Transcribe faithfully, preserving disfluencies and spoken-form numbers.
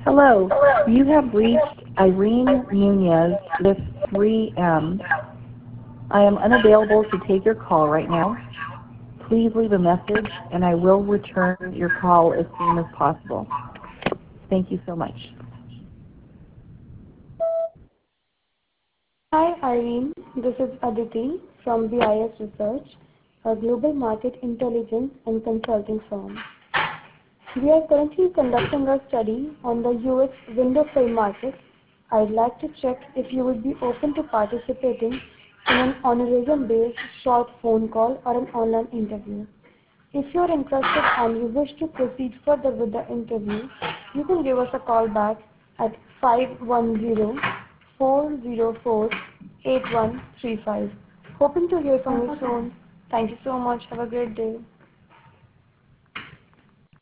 Hello, you have reached Irene Nunez with three M. I am unavailable to take your call right now. Please leave a message and I will return your call as soon as possible. Thank you so much. Hi Irene, this is Aditi from B I S Research, a global market intelligence and consulting firm. We are currently conducting a study on the U S window film market. I'd like to check if you would be open to participating in an honorarium-based short phone call or an online interview. If you're interested and you wish to proceed further with the interview, you can give us a call back at five one zero, four zero four, eight one three five. Hoping to hear from you soon. Thank you so much. Have a great day.